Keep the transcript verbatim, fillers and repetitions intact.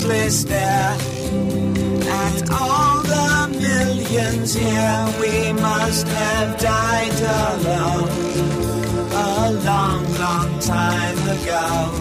endless there. And all the millions here, we must have died alone a long, long time ago.